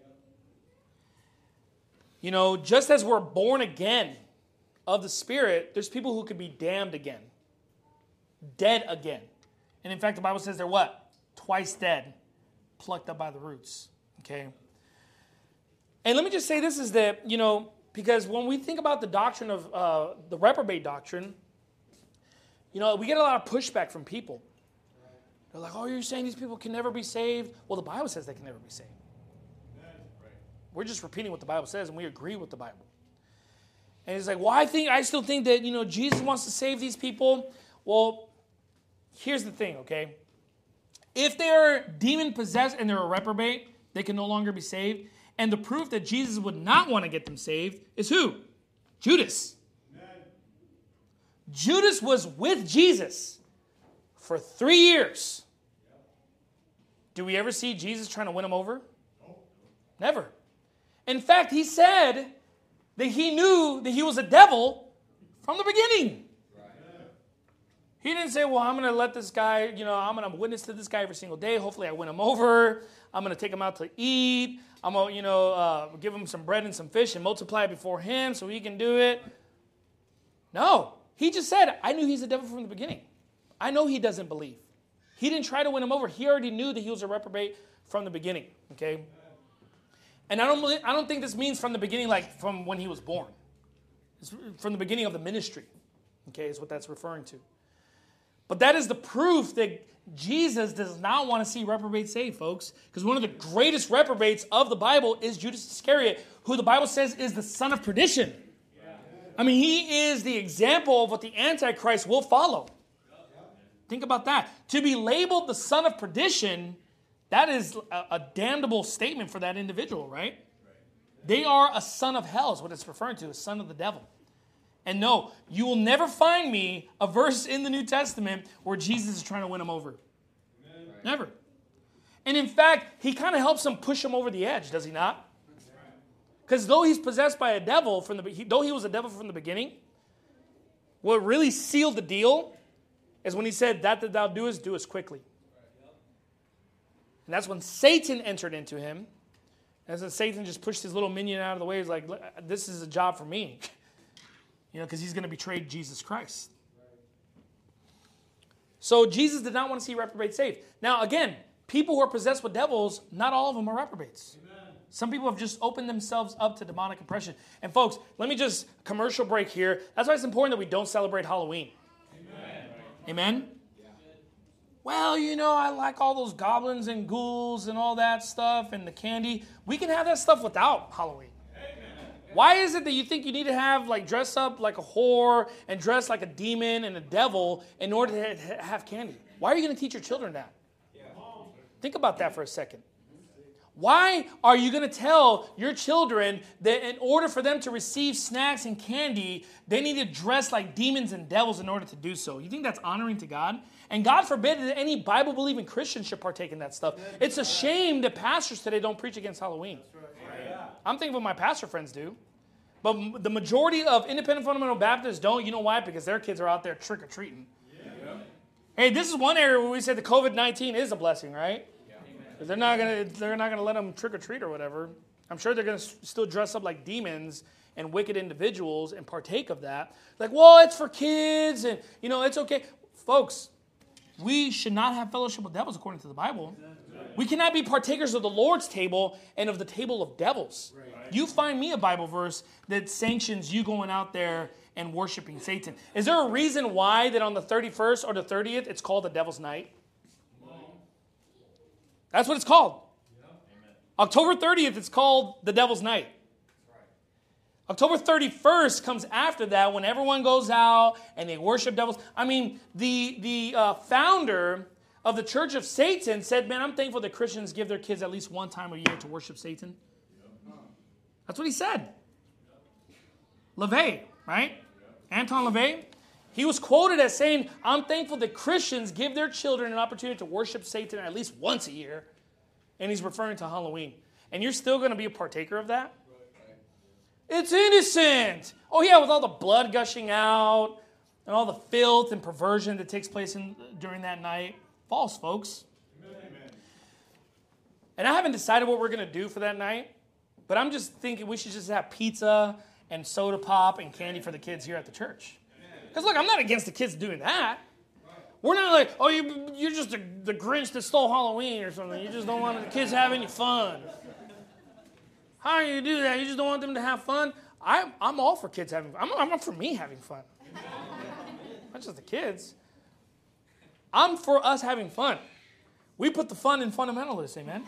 You know, just as we're born again of the Spirit, there's people who could be damned again, dead again. And in fact, the Bible says they're what? Twice dead, plucked up by the roots, okay? And let me just say this is that, you know, because when we think about the doctrine of uh, the reprobate doctrine, you know, we get a lot of pushback from people. They're like, oh, you're saying these people can never be saved? Well, the Bible says they can never be saved. We're just repeating what the Bible says, and we agree with the Bible. And he's like, well, I think I still think that, you know, Jesus wants to save these people. Well, here's the thing, okay? If they're demon-possessed and they're a reprobate, they can no longer be saved. And the proof that Jesus would not want to get them saved is who? Judas. Amen. Judas was with Jesus for three years. Do we ever see Jesus trying to win him over? No. Never. In fact, he said that he knew that he was a devil from the beginning. Right. He didn't say, well, I'm going to let this guy, you know, I'm going to witness to this guy every single day. Hopefully I win him over. I'm going to take him out to eat. I'm going to, you know, uh, give him some bread and some fish and multiply it before him so he can do it. No. He just said, I knew he's a devil from the beginning. I know he doesn't believe. He didn't try to win him over. He already knew that he was a reprobate from the beginning, okay? And I don't, I don't think this means from the beginning, like from when he was born. It's from the beginning of the ministry, okay, is what that's referring to. But that is the proof that Jesus does not want to see reprobates saved, folks. Because one of the greatest reprobates of the Bible is Judas Iscariot, who the Bible says is the son of perdition. Yeah. I mean, he is the example of what the Antichrist will follow. Think about that. To be labeled the son of perdition, that is a, a damnable statement for that individual, right? Right? They are a son of hell is what it's referring to, a son of the devil. And no, you will never find me a verse in the New Testament where Jesus is trying to win them over. Amen. Never. And in fact, he kind of helps them push them over the edge, does he not? Because though he's possessed by a devil, from the he, though he was a devil from the beginning, what really sealed the deal is when he said, that that thou doest, doest quickly. And that's when Satan entered into him. And then Satan just pushed his little minion out of the way. He's like, this is a job for me. You know, because he's going to betray Jesus Christ. So Jesus did not want to see reprobates saved. Now, again, people who are possessed with devils, not all of them are reprobates. Amen. Some people have just opened themselves up to demonic oppression. And folks, let me just, commercial break here. That's why it's important that we don't celebrate Halloween. Amen? Amen? Yeah. Well, you know, I like all those goblins and ghouls and all that stuff and the candy. We can have that stuff without Halloween. Why is it that you think you need to have, like, dress up like a whore and dress like a demon and a devil in order to have candy? Why are you going to teach your children that? Yeah. Think about that for a second. Why are you going to tell your children that in order for them to receive snacks and candy, they need to dress like demons and devils in order to do so? You think that's honoring to God? And God forbid that any Bible-believing Christian should partake in that stuff. It's a shame that pastors today don't preach against Halloween. I'm thinking what my pastor friends do. But the majority of independent fundamental Baptists don't. You know why? Because their kids are out there trick-or-treating. Yeah. Hey, this is one area where we said the covid nineteen is a blessing, right? Because they're not going to they're not going to let them trick-or-treat or whatever. I'm sure they're going to still dress up like demons and wicked individuals and partake of that. Like, well, it's for kids and, you know, it's okay. Folks, we should not have fellowship with devils according to the Bible. We cannot be partakers of the Lord's table and of the table of devils. You find me a Bible verse that sanctions you going out there and worshiping Satan. Is there a reason why that on the thirty-first or the thirtieth it's called the Devil's Night? That's what it's called. October thirtieth, it's called the Devil's Night. October thirty-first comes after that when everyone goes out and they worship devils. I mean, the, the uh, founder of the Church of Satan said, man, I'm thankful that Christians give their kids at least one time a year to worship Satan. That's what he said. LaVey, right? Anton LaVey. He was quoted as saying, I'm thankful that Christians give their children an opportunity to worship Satan at least once a year. And he's referring to Halloween. And you're still going to be a partaker of that? It's innocent. Oh yeah, with all the blood gushing out and all the filth and perversion that takes place in, during that night. False, folks. Amen. And I haven't decided what we're going to do for that night, but I'm just thinking we should just have pizza and soda pop and candy for the kids here at the church. Because look, I'm not against the kids doing that. We're not like, oh, you, you're just the, the Grinch that stole Halloween or something. You just don't want the kids having any fun. How do you do that? You just don't want them to have fun? I, I'm all for kids having fun. I'm, I'm for me having fun. Not just the kids. I'm for us having fun. We put the fun in fundamentalists, amen?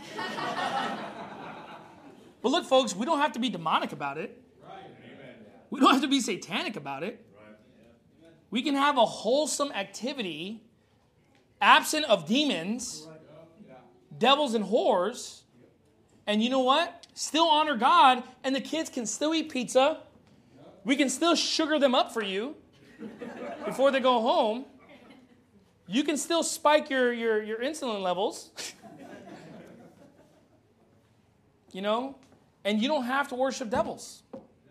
But look, folks, we don't have to be demonic about it. We don't have to be satanic about it. We can have a wholesome activity, absent of demons, devils, and whores, and you know what? Still honor God, and the kids can still eat pizza. We can still sugar them up for you before they go home. You can still spike your, your, your insulin levels. You know? And you don't have to worship devils.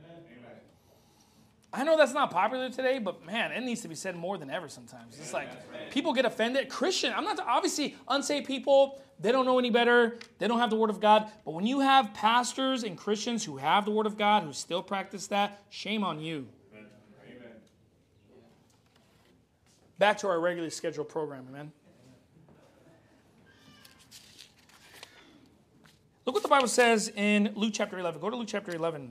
I know that's not popular today, but man, it needs to be said more than ever sometimes. It's like people get offended. Christian, I'm not, obviously, unsaved people, they don't know any better. They don't have the Word of God. But when you have pastors and Christians who have the Word of God, who still practice that, shame on you. Amen. Back to our regularly scheduled program, amen. Look what the Bible says in Luke chapter eleven. Go to Luke chapter eleven.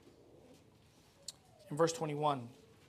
In verse twenty-one.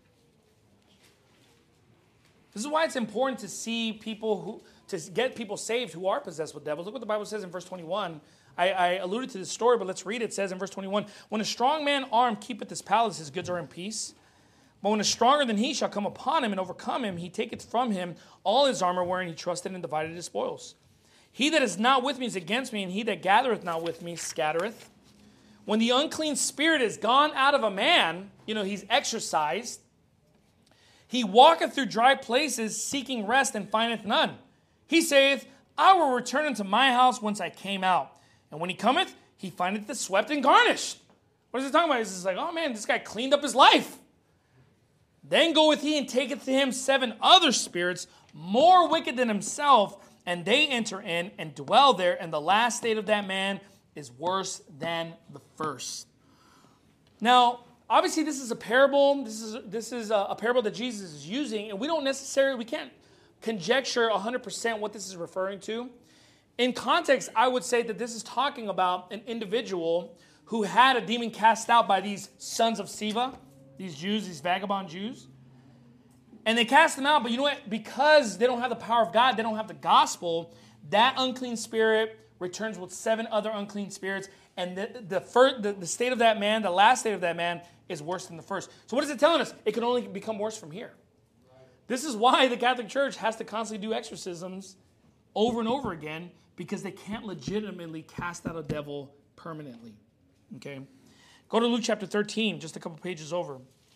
This is why it's important to see people who, to get people saved who are possessed with devils. Look what the Bible says in verse twenty-one. I, I alluded to this story, but let's read it. It says in verse twenty-one, when a strong man armed keepeth his palace, his goods are in peace. But when a stronger than he shall come upon him and overcome him, he taketh from him all his armor wherein he trusted and divided his spoils. He that is not with me is against me, and he that gathereth not with me scattereth. When the unclean spirit is gone out of a man, you know, he's exorcised, he walketh through dry places, seeking rest, and findeth none. He saith, I will return unto my house whence I came out. And when he cometh, he findeth it swept and garnished. What is he talking about? He's just like, oh man, this guy cleaned up his life. Then goeth he and taketh to him seven other spirits, more wicked than himself, and they enter in and dwell there, and the last state of that man is worse than the first. Now, obviously, this is a parable. This is this is a, a parable that Jesus is using, and we don't necessarily, we can't conjecture one hundred percent what this is referring to. In context, I would say that this is talking about an individual who had a demon cast out by these sons of Sceva, these Jews, these vagabond Jews. And they cast them out, but you know what? Because they don't have the power of God, they don't have the gospel, that unclean spirit returns with seven other unclean spirits, and the, the, first, the, the state of that man, the last state of that man, is worse than the first. So what is it telling us? It can only become worse from here. Right. This is why the Catholic Church has to constantly do exorcisms over and over again, because they can't legitimately cast out a devil permanently. Okay? Go to Luke chapter thirteen, just a couple pages over.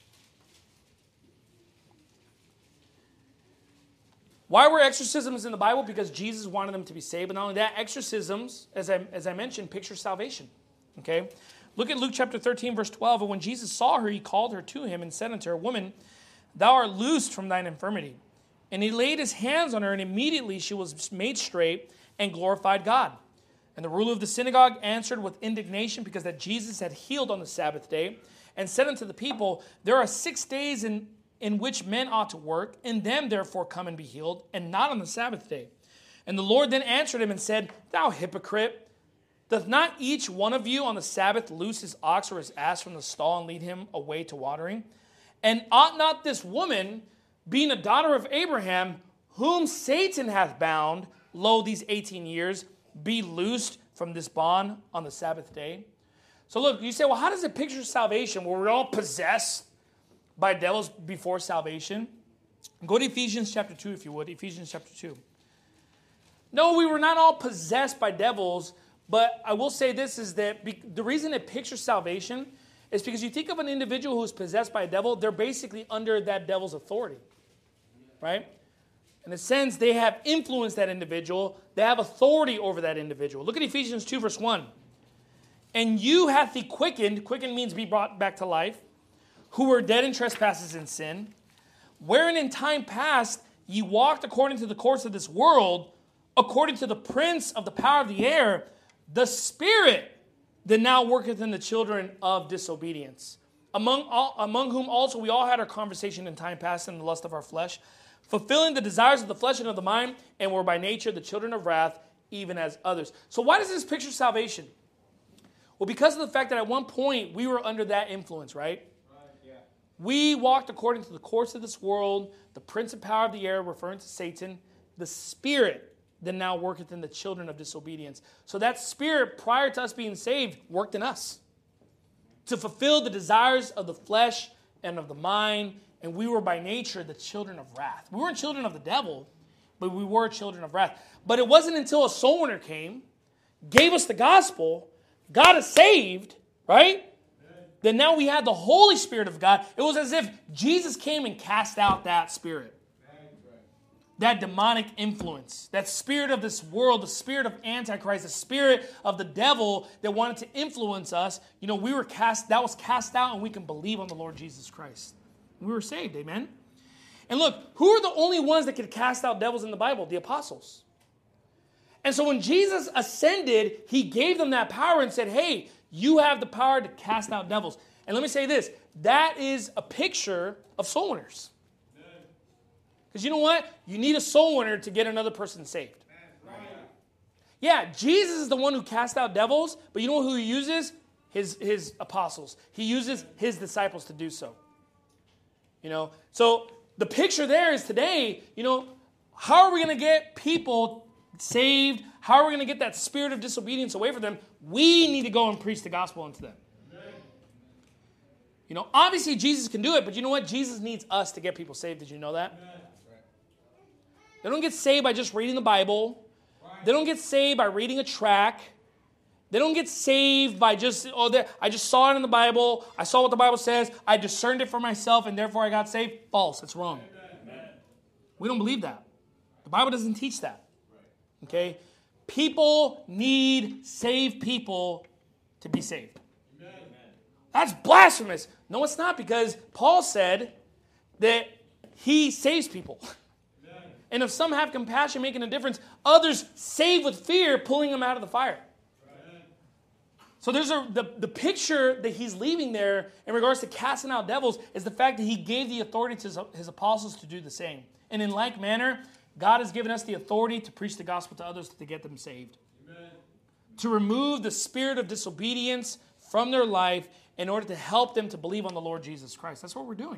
Why were exorcisms in the Bible? Because Jesus wanted them to be saved. But not only that, exorcisms, as I, as I mentioned, picture salvation. Okay? Look at Luke chapter thirteen, verse twelve. And when Jesus saw her, he called her to him and said unto her, Woman, thou art loosed from thine infirmity. And he laid his hands on her, and immediately she was made straight and glorified God. And the ruler of the synagogue answered with indignation, because that Jesus had healed on the Sabbath day, and said unto the people, there are six days in, in which men ought to work. In them therefore come and be healed, and not on the Sabbath day. And the Lord then answered him and said, thou hypocrite, doth not each one of you on the Sabbath loose his ox or his ass from the stall and lead him away to watering? And ought not this woman, being a daughter of Abraham, whom Satan hath bound, lo, these eighteen years, be loosed from this bond on the Sabbath day? So look, you say, well, how does it picture salvation? Were we all possessed by devils before salvation? Go to Ephesians chapter two, if you would. Ephesians chapter two. No, we were not all possessed by devils, but I will say this is that be, the reason it pictures salvation is because you think of an individual who is possessed by a devil, they're basically under that devil's authority, right? In a sense, they have influenced that individual. They have authority over that individual. Look at Ephesians two, verse one. And you hath he quickened, quickened means be brought back to life, who were dead in trespasses and sin, wherein in time past ye walked according to the course of this world, according to the prince of the power of the air, the spirit that now worketh in the children of disobedience, among all, among whom also we all had our conversation in time past in the lust of our flesh, fulfilling the desires of the flesh and of the mind, and were by nature the children of wrath, even as others. So why does this picture salvation? Well, because of the fact that at one point we were under that influence, right? Right, yeah. We walked according to the course of this world, the prince and power of the air, referring to Satan, the spirit that now worketh in the children of disobedience. So that spirit, prior to us being saved, worked in us to fulfill the desires of the flesh and of the mind, and we were by nature the children of wrath. We weren't children of the devil, but we were children of wrath. But it wasn't until a soul winner came, gave us the gospel, got us saved, right? Then now we had the Holy Spirit of God. It was as if Jesus came and cast out that spirit. That demonic influence, that spirit of this world, the spirit of Antichrist, the spirit of the devil that wanted to influence us. You know, we were cast, that was cast out, and we can believe on the Lord Jesus Christ. We were saved, amen? And look, who are the only ones that could cast out devils in the Bible? The apostles. And so when Jesus ascended, he gave them that power and said, hey, you have the power to cast out devils. And let me say this, that is a picture of soul winners. Because you know what? You need a soul winner to get another person saved. Yeah, Jesus is the one who cast out devils, but you know who he uses? His, his apostles. He uses his disciples to do so. You know, so the picture there is today, you know, how are we going to get people saved? How are we going to get that spirit of disobedience away from them? We need to go and preach the gospel unto them. You know, obviously Jesus can do it, but you know what? Jesus needs us to get people saved. Did you know that? They don't get saved by just reading the Bible. They don't get saved by reading a tract. They don't get saved by just, oh, I just saw it in the Bible. I saw what the Bible says. I discerned it for myself, and therefore I got saved. False. It's wrong. Amen. We don't believe that. The Bible doesn't teach that. Okay? People need saved people to be saved. Amen. That's blasphemous. No, it's not, because Paul said that he saves people. And if some have compassion, making a difference, others save with fear, pulling them out of the fire. Right. So there's a, the, the picture that he's leaving there in regards to casting out devils is the fact that he gave the authority to his, his apostles to do the same. And in like manner, God has given us the authority to preach the gospel to others to get them saved. Amen. To remove the spirit of disobedience from their life in order to help them to believe on the Lord Jesus Christ. That's what we're doing.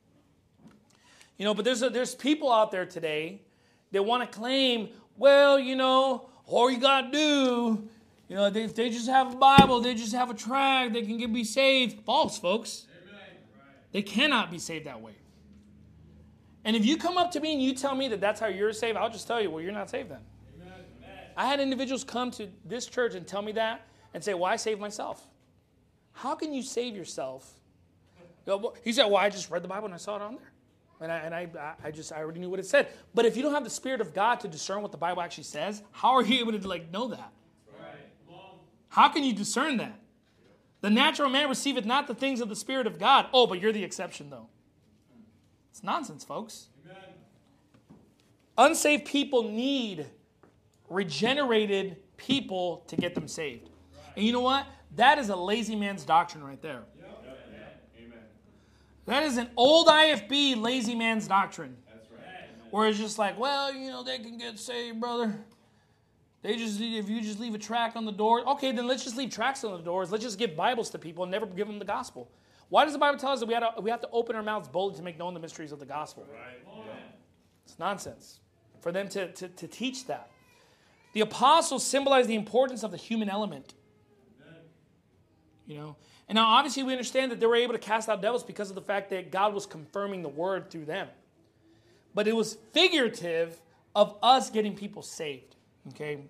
You know, but there's a, there's people out there today that want to claim, well, you know, all you got to do, you know, they, if they just have a Bible, they just have a tract, they can get be saved. False, folks. Amen. They cannot be saved that way. And if you come up to me and you tell me that that's how you're saved, I'll just tell you, well, you're not saved then. Amen. I had individuals come to this church and tell me that and say, well, I saved myself. How can you save yourself? He said, well, I just read the Bible and I saw it on there. And I, and I, I just, I already knew what it said. But if you don't have the Spirit of God to discern what the Bible actually says, how are you able to like know that? Right. How can you discern that? The natural man receiveth not the things of the Spirit of God. Oh, but you're the exception, though. It's nonsense, folks. Amen. Unsaved people need regenerated people to get them saved. Right. And you know what? That is a lazy man's doctrine right there. Yep. That is an old I F B lazy man's doctrine. That's right. Where it's just like, well, you know, they can get saved, brother. They just, if you just leave a tract on the door, okay, then let's just leave tracts on the doors. Let's just give Bibles to people and never give them the gospel. Why does the Bible tell us that we have to, we have to open our mouths boldly to make known the mysteries of the gospel? Right. Yeah. It's nonsense for them to, to, to teach that. The apostles symbolize the importance of the human element. Amen. You know, and now obviously we understand that they were able to cast out devils because of the fact that God was confirming the word through them. But it was figurative of us getting people saved. Okay.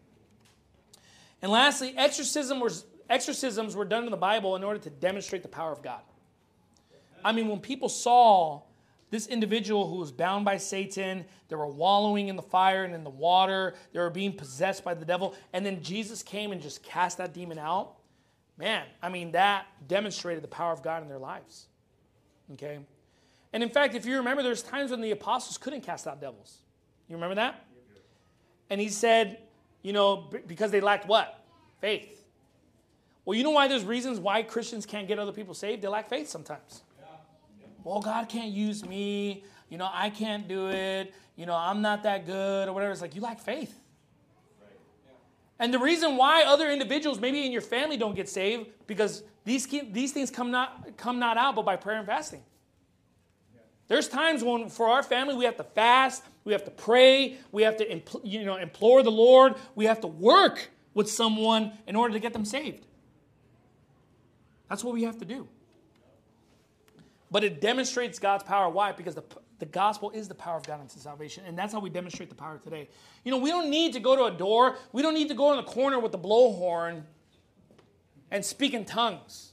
And lastly, exorcism was, exorcisms were done in the Bible in order to demonstrate the power of God. I mean, when people saw this individual who was bound by Satan, they were wallowing in the fire and in the water, they were being possessed by the devil, and then Jesus came and just cast that demon out, man, I mean, that demonstrated the power of God in their lives. Okay? And in fact, if you remember, there's times when the apostles couldn't cast out devils. You remember that? And he said, you know, because they lacked what? Faith. Well, you know why there's reasons why Christians can't get other people saved? They lack faith sometimes. Well, God can't use me. You know, I can't do it. You know, I'm not that good or whatever. It's like you lack faith. Right. Yeah. And the reason why other individuals, maybe in your family, don't get saved, because these, these things come not, come not out but by prayer and fasting. Yeah. There's times when for our family we have to fast, we have to pray, we have to impl- you know, implore the Lord, we have to work with someone in order to get them saved. That's what we have to do. But it demonstrates God's power. Why? Because the, the gospel is the power of God unto salvation. And that's how we demonstrate the power today. You know, we don't need to go to a door. We don't need to go in the corner with the blowhorn and speak in tongues.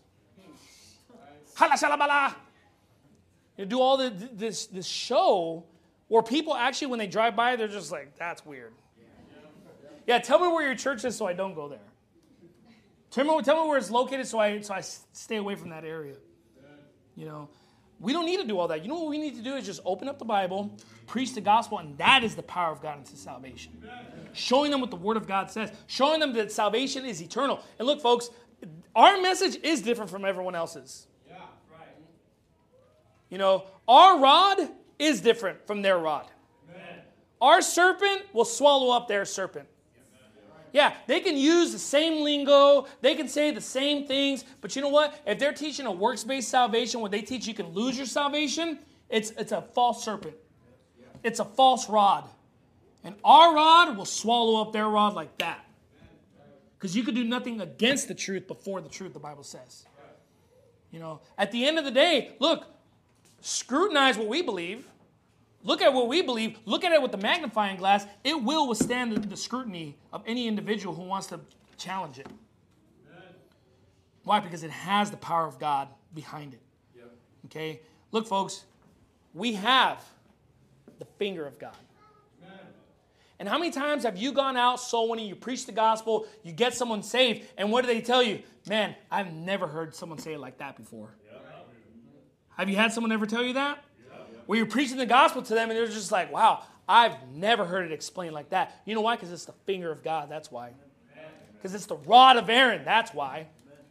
Hala shalabala. You do all the, this, this show where people actually, when they drive by, they're just like, that's weird. Yeah, tell me where your church is so I don't go there. Tell me, tell me where it's located so I, so I stay away from that area. You know. We don't need to do all that. You know what we need to do is just open up the Bible, preach the gospel, and that is the power of God into salvation. Showing them what the Word of God says. Showing them that salvation is eternal. And look, folks, our message is different from everyone else's. Yeah, right. You know, our rod is different from their rod. Amen. Our serpent will swallow up their serpent. Yeah, they can use the same lingo, they can say the same things, but you know what? If they're teaching a works-based salvation where they teach you can lose your salvation, it's, it's a false serpent. It's a false rod. And our rod will swallow up their rod like that. Because you could do nothing against the truth before the truth, the Bible says. You know, at the end of the day, look, scrutinize what we believe. Look at what we believe. Look at it with the magnifying glass. It will withstand the, the scrutiny of any individual who wants to challenge it. Amen. Why? Because it has the power of God behind it. Yep. Okay? Look, folks, we have the finger of God. Amen. And how many times have you gone out soul winning, you preach the gospel, you get someone saved, and what do they tell you? Man, I've never heard someone say it like that before. Yep. Have you had someone ever tell you that? Where you're preaching the gospel to them and they're just like, wow, I've never heard it explained like that. You know why? Because it's the finger of God. That's why. Because it's the rod of Aaron. That's why.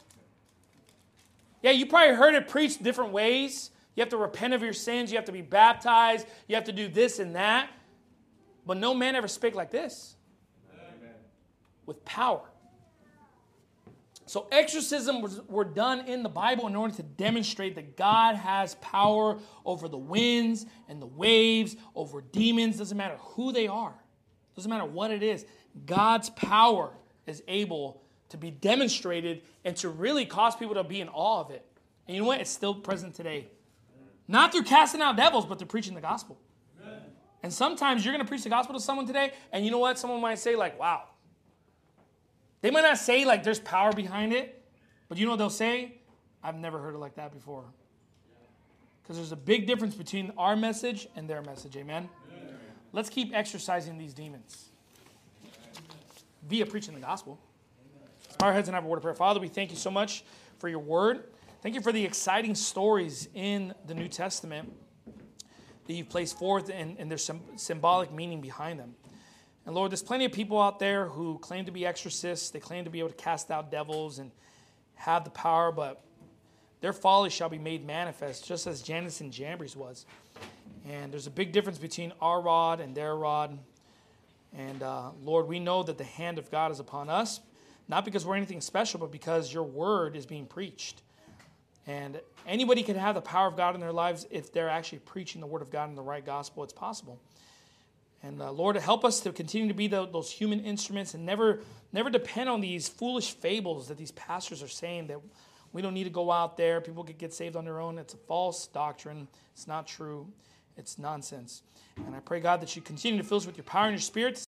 Yeah, you probably heard it preached different ways. You have to repent of your sins. You have to be baptized. You have to do this and that. But no man ever spake like this. Amen. With power. So exorcisms were done in the Bible in order to demonstrate that God has power over the winds and the waves, over demons. Doesn't matter who they are. Doesn't matter what it is. God's power is able to be demonstrated and to really cause people to be in awe of it. And you know what? It's still present today. Not through casting out devils, but through preaching the gospel. Amen. And sometimes you're going to preach the gospel to someone today, and you know what? Someone might say like, wow. They might not say like there's power behind it, but you know what they'll say? I've never heard it like that before. Because there's a big difference between our message and their message, amen? Amen. Let's keep exercising these demons via preaching the gospel. Let's bow our heads and have a word of prayer. Father, we thank you so much for your word. Thank you for the exciting stories in the New Testament that you've placed forth, and, and there's some symbolic meaning behind them. And Lord, there's plenty of people out there who claim to be exorcists. They claim to be able to cast out devils and have the power, but their folly shall be made manifest, just as Jannes and Jambres was. And there's a big difference between our rod and their rod. And uh, Lord, we know that the hand of God is upon us, not because we're anything special, but because your word is being preached. And anybody can have the power of God in their lives if they're actually preaching the word of God in the right gospel. It's possible. And uh, Lord, help us to continue to be the, those human instruments and never, never depend on these foolish fables that these pastors are saying that we don't need to go out there. People could get saved on their own. It's a false doctrine. It's not true. It's nonsense. And I pray, God, that you continue to fill us with your power and your spirit